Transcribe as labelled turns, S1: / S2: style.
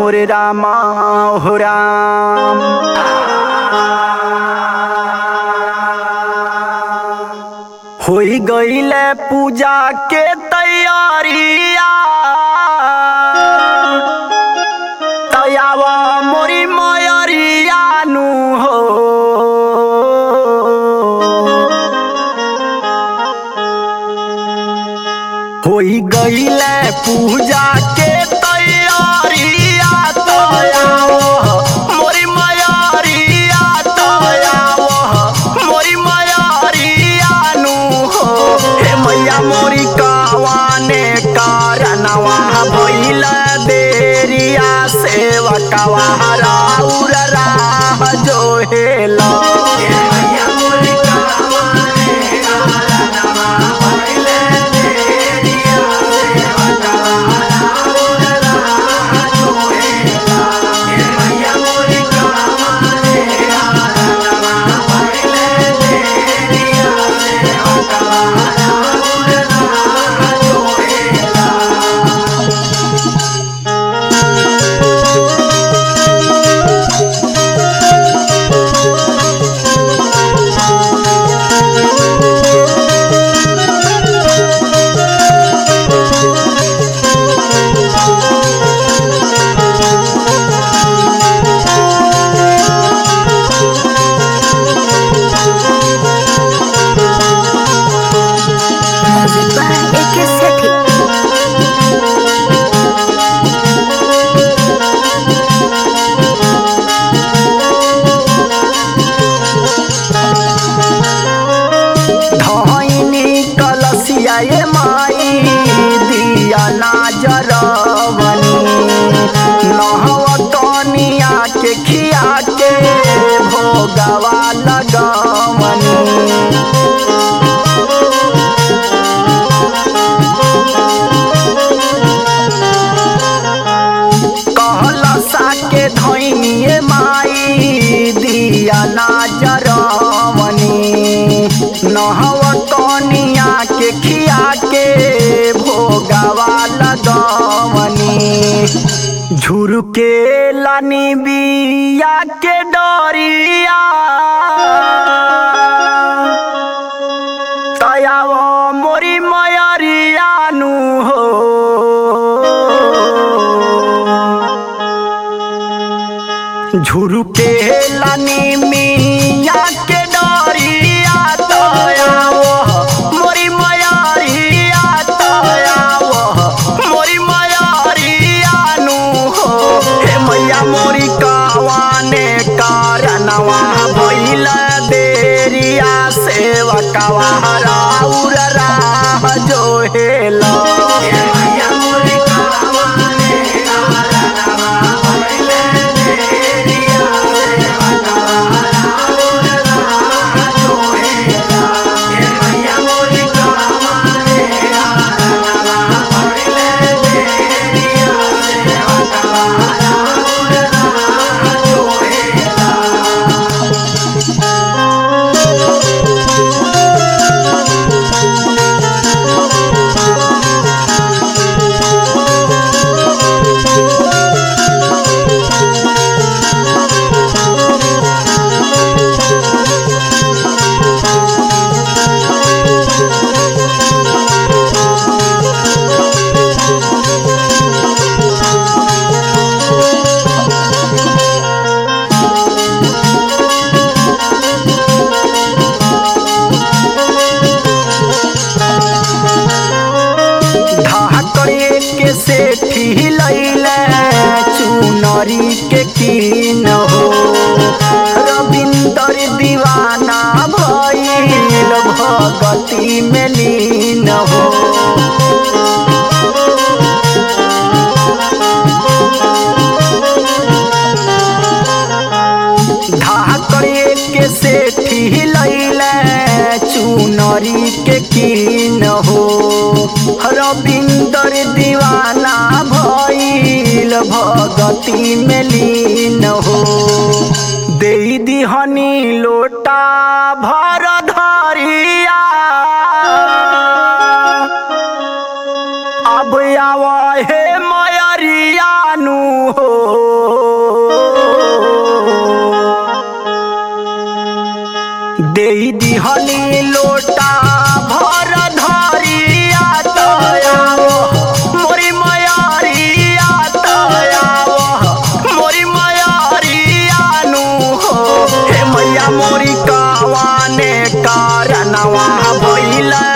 S1: मोरे रामा हो राम। होई गईले पूजा के तैयारिया तयावा मोरी मयरिया नु हो। होई गईले पूजा के तैयारिया तयावा मोरी मयरिया तयावा मोरी मयरिया नु हो। हे मैया मोरी कावाने कारणवा भइल देरिया सेवकवा राउर राह जो हेला। ये माई दिया नाजरवनी नहवा कनिया के खिया के भोगवा लगवनी। कहलसा के धइनिए माई दिया नाजरवनी नहवा कनिया के खिया के भोगवा लगवनी। झुरके लानी बिया के डरिया तयावा मोरी मयरिया नु हो। झुरके लानी मिया के डरिया तयावा मोरी मयरिया तयावा मोरी मयरिया नु हो। हे मैया मोरी कावाने कारणवा भइल देरिया सेवकवा राउर राह जो हेला। सेठी लैले चुनरी के कीन हो। रविंदर दीवाना भइल भगती में लीन हो। धाकड़े के सेठी लैले चुनरी के कीन हो। रविंदर दीवाना भइल भगती में लीन हो। दे दिहनी लोटा भर धरिया अब आवा हे मयरिया नु हो। लोटा भर धरिया तयावो मोरी मयारिया तयावो मोरी मयारिया नु हो हे मैया मोरी कावाने कारणवा भइला